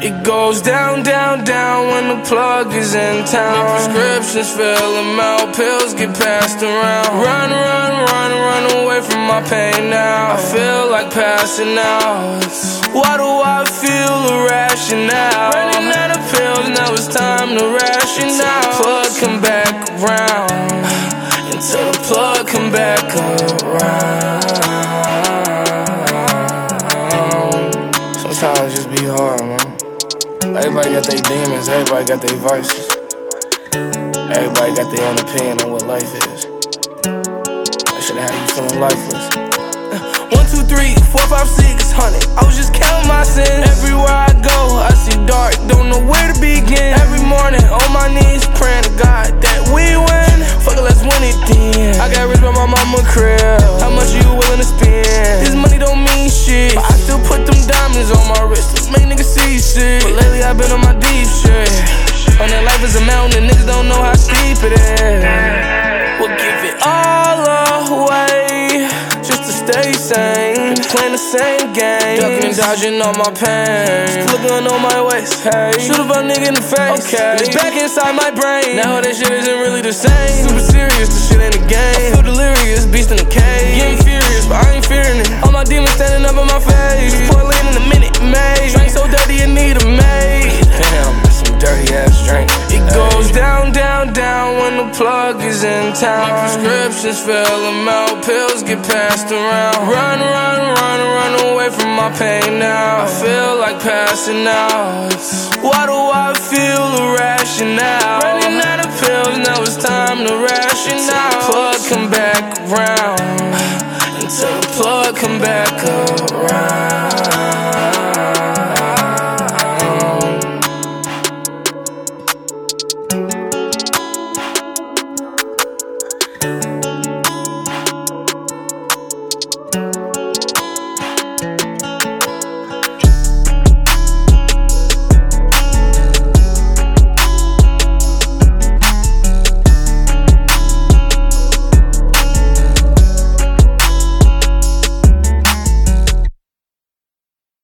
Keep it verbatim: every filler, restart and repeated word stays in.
It goes down, down, down when the plug is in town. My prescriptions fill them out, pills get passed around. Run, run, run, run away from my pain now. I feel like passing out. Why do I feel irrational? Running out of pills, now it's time to ration out. Plug come back around, until the plug come back around. Sometimes it just be hard, man. Everybody got their demons, everybody got their vices. Everybody got their own opinion on what life is. That should have you feeling lifeless. One, two, three, four, five, six hundred. I was just counting my sins. Everywhere I go, I see dark, don't know where to begin. Every morning, on my knees, praying to God that we win. Fuck it, let's win it then. I got rich by my mama crib. How much are you willing to spend? This money don't mean shit, but I still put them diamonds on my wrist to make niggas see shit. But lately I've been on my deep shit. On that life is a mountain and niggas don't know how steep it is. We'll give it all away just to stay sane. Playing the same game, ducking and dodging all my pain. Still looking on my waist, hey. Shoot up a nigga in the face, okay. It's back inside my brain. Now that shit isn't really the same. Super serious, this shit ain't a game. I feel delirious, beast in the cave. Getting furious, but I ain't fearing it. All my demons standing up in my face. Pour lean in a minute, made. Drink so dirty you need a maid. Damn, that's some dirty ass drink. It goes down, down, down when the plug is in town. My prescriptions fill them out, pills get passed around. Run, run, run, run away from my pain now. I feel like passing out. Why do I feel irrational? Running out of pills, now it's time to ration out. Plug come back around, until the plug come back around.